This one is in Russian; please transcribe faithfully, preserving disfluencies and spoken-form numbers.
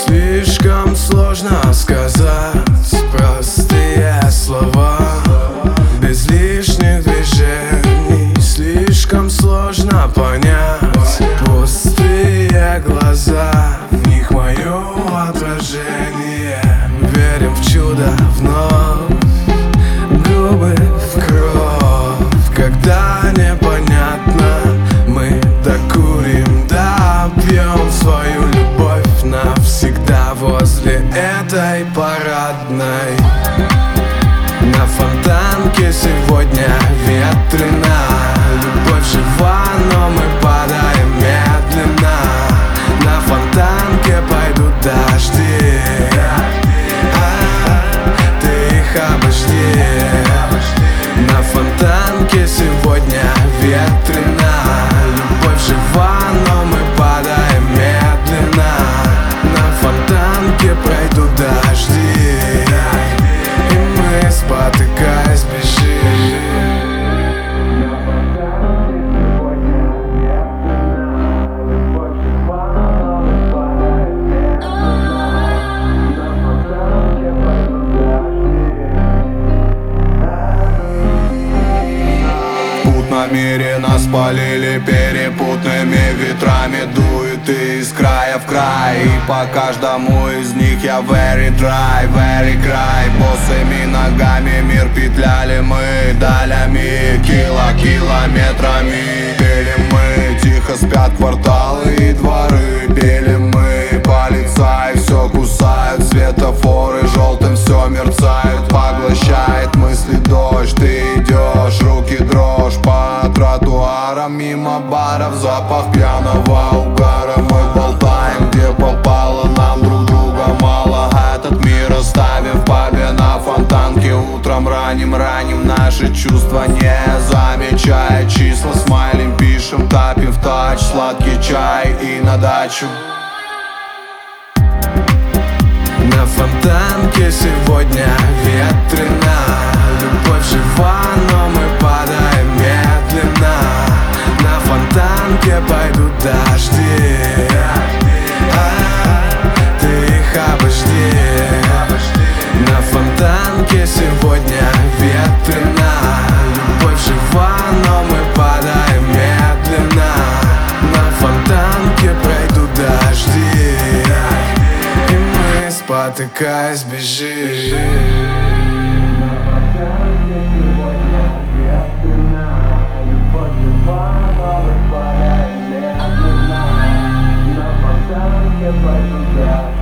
Слишком сложно сказать простые слова без лишних движений. Слишком сложно понять пустые глаза, в них мое отражение. Верим в чудо вновь, губы в кровь. Когда непонятно, мы докурим, допьем свою любовь навсегда возле этой парадной. На Фонтанке сегодня ветрено, любовь жива, но мы падаем медленно. На Фонтанке пойдут дожди, а, ты их обожди. На Фонтанке сегодня ветрено, любовь жива, но мы падаем медленно. На Фонтанке пройдут дожди, и мы, спотыкаясь, бежим. Намеренно спалили перепутными ветрами. Дует из края в край, и по каждому из них я very dry, very cry. Босыми ногами мир петляли мы долями, кило километрами. Пели мы, тихо спят кварталы и дворы. Пели мы, полицаи все кусают, светофоры желтым все мерцают. Поглощает мысли дождь, ты идешь, руки дрожь по тротуарам, мимо баров, запах пьяного угара. Мы болтаем, где попало, нам друг друга мало. Этот мир оставим в пабе на Фонтанке. Утром ранним, ранним наши чувства не замечая. Числа смайлим, пишем, тапим в тач, сладкий чай и на дачу. На Фонтанке сегодня ветрено, любовь жива, но мы падаем медленно. На Фонтанке пойдут дожди, а, ты их обожди. На Фонтанке сегодня ветрено, любовь жива, но мы падаем медленно. На Фонтанке пройдут дожди, и мы, спотыкаясь, бежим. Пойду, да.